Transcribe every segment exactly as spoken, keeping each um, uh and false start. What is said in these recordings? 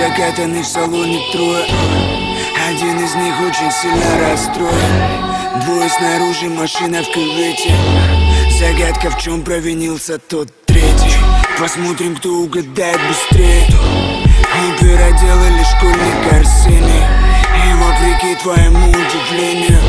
Закатаны в салоне трое. Один из них очень сильно расстроен. Двое снаружи, машина в кювете. Загадка, в чем провинился тот третий. Посмотрим, кто угадает быстрее. Мы переделали школьник Арсений. И вопреки твоему удивлению,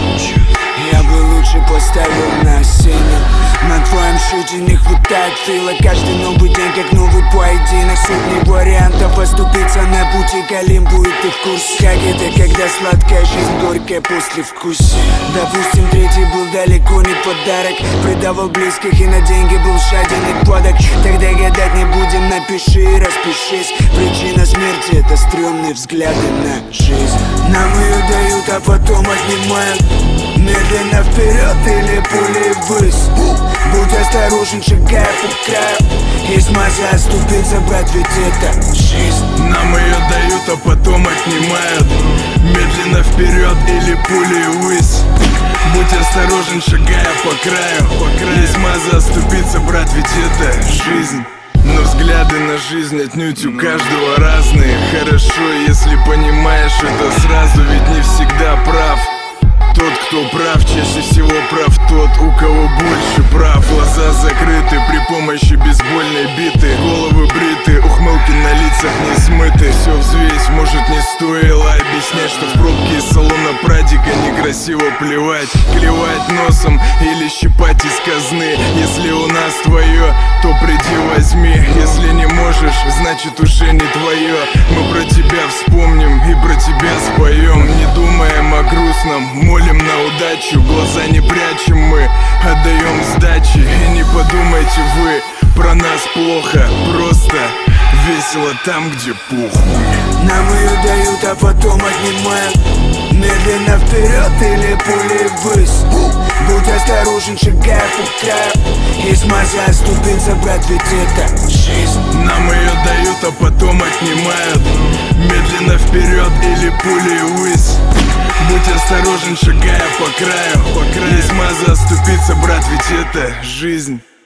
я бы лучше поставил на сцене. На твоем счете не хватает фила. Каждый новый день как новый поединок. Сотни вариантов оступиться на пути к Олимпу. И ты в курсе, как это, когда сладкая жизнь горькая после вкуса. Допустим, третий был далеко не подарок. Предавал близких и на деньги был жаден и падок. Тогда гадать не будем, напиши и распишись. Причина смерти — это стрёмные взгляды на жизнь. Нам ее дают, а потом отнимают. Медленно вперед или пулей ввысь. Будь осторожен, шагая по краю. Есть масса оступиться, брат, ведь это жизнь. Нам ее дают, а потом отнимают. Медленно вперед или пулей ввысь. Будь осторожен, шагая по краю, по краю. Есть масса оступиться, брат, ведь это жизнь. Но взгляды на жизнь отнюдь у каждого разные. Хорошо, если понимаешь это сразу, ведь не всегда прав тот, кто прав, чаще всего прав тот, у кого больше прав. Глаза закрыты при помощи бейсбольной биты. Головы бриты, ухмылки на лицах не смыты. Все взвесь, может не стоило объяснять, что в пробке из салона прадика некрасиво плевать. Клевать носом или щипать из казны. Если у нас твое, то приди возьми. Если не можешь, значит уже не твое. Мы про тебя вспомним и про тебя споем. Не думаем о грустном, молим на удачу. Глаза не прячем мы, отдаем сдачи. И не подумайте вы про нас плохо. Просто весело там, где похуй. Нам ее дают, а потом отнимают. Медленно вперед или пулей ввысь. Будь осторожен, шагая по краю. Есть масса оступиться, брат, ведь это жизнь. Нам ее дают, а потом отнимают. Медленно вперед или пулей ввысь. Будь осторожен, шагая по краю, по краю. Есть масса оступиться, брат, ведь это жизнь.